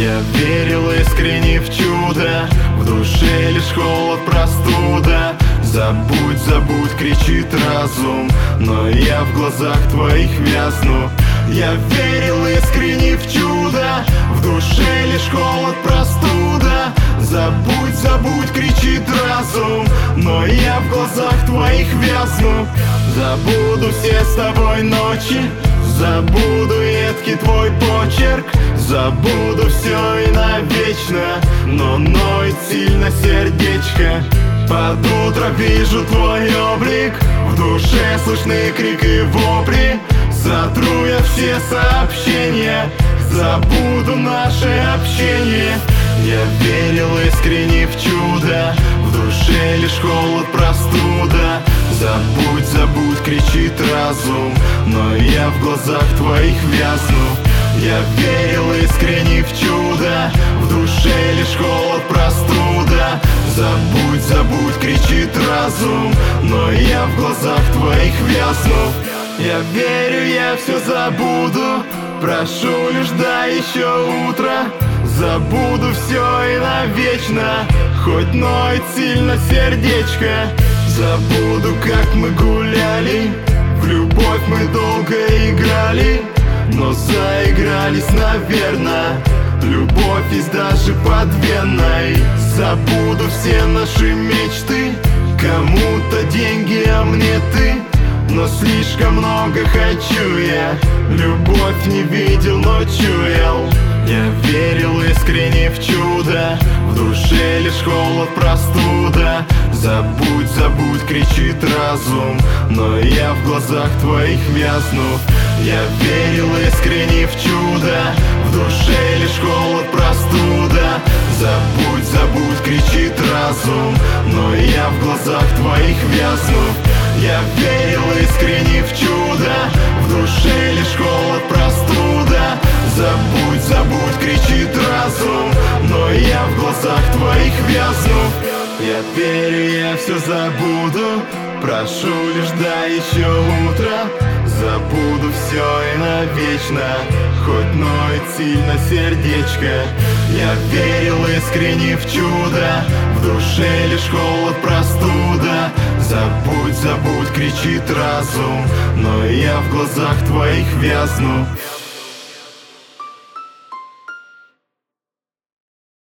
Я верил искренне в чудо, в душе лишь холод, простуда. Забудь, забудь, кричит разум, но я в глазах твоих вязну. Я верил искренне в чудо, в душе лишь холод, простуда. Забудь, забудь, кричит разум, но я в глазах твоих вязну. Забуду все с тобой ночи, забуду едкий твой почерк. Забуду все и навечно, но ноет сильно сердечко. Под утро вижу твой облик, в душе слышны крик и вопли. Сотру я все сообщения, забуду наше общение. Я верил искренне в чудо, в душе лишь холод, простуда. Забудь, забудь, кричит разум, но я в глазах твоих вязну. Я верил искренне в чудо, в душе лишь холод, простуда. Забудь, забудь, кричит разум, но я в глазах твоих вязну. Я верю, я все забуду, прошу лишь дай еще утро. Забуду все и навечно, хоть ноет сильно сердечко. Забуду, как мы гуляли, в любовь мы долго играли, но заигрались, наверно. Любовь есть даже под Веной. Забуду все наши мечты, кому-то деньги, а мне ты. Но слишком много хочу я, любовь не видел, но чуял. Я верил искренне в чудо, в душе лишь холод, простуда. Забудь, забудь, кричит разум, но я в глазах твоих вязну. Я верил искренне в чудо, в душе лишь холод, простуда. Забудь, забудь, кричит разум, но я в глазах твоих вязну. Я верил искренне в чудо, в душе лишь холод, простуда. Забудь, забудь, кричит разум, но я в глазах твоих вязну. Я верю, я все забуду, прошу лишь дай еще утро. Забуду все и навечно, хоть ноет сильно сердечко. Я верил искренне в чудо, в душе лишь холод, простуда. Забудь, забудь, кричит разум, но я в глазах твоих вязну.